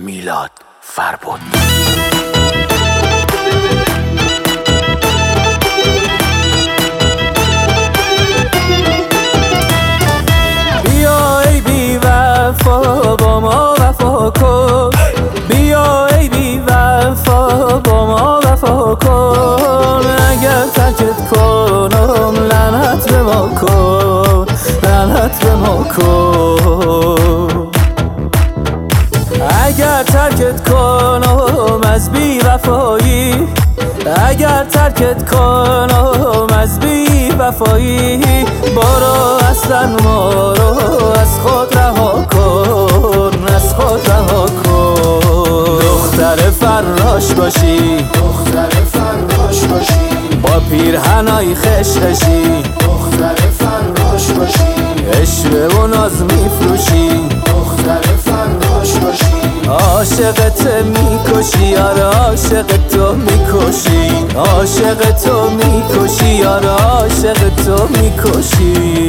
میلاد فربود. بیا ای بی وفا با ما وفا کن، بیا ای بی وفا با ما وفا کن. اگر ترکت کنم لعنت به ما کن، لعنت به ما کن. اگر ترکت کنم از بی وفایی، اگر ترکت کنم از بی وفایی، برو اصلا ما رو از خود رها کن، از خود رها کن. دختر فراش باشی، دختر فراش باشی، با پیرهنای خشخشی، دختر فراش باشی، عشوه و ناز میفروشی، دختر فراش باشی. عاشقت میکشی، آره عاشق تو میکشی، عاشق تو میکشی، آره عاشق تو میکشی.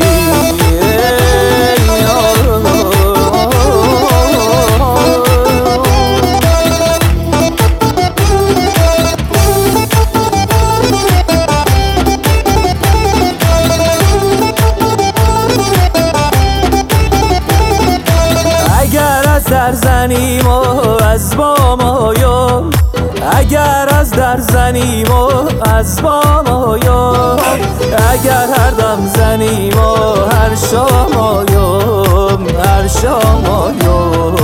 در زنیم و از بامایم، اگر از در زنیم و از بامایم، اگر هر دم زنیم و هر شامایم، هر شامایم.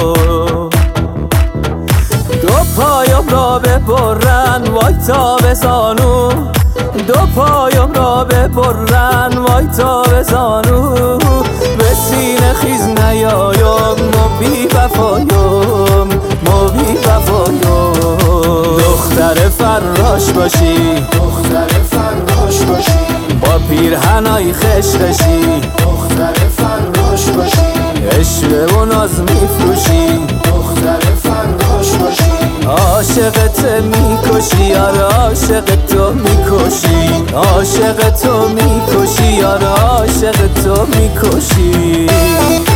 دو پایم را ببرن وای تا به زانو، دو پایم را ببرن وای تا به زانو. به سینه خیز نیایم ما بی وفایم، ما بی وفایم. دختر فراش باشی، دختر فراش باشی، با پیرهنای خشخشی، دختر فراش باشی، عشوه و ناز میفروشی، دختر فراش باشی. عاشقت میکشی، آره عاشق تو میکشی، عاشق تو میکشی، آره عاشق تو میکشی.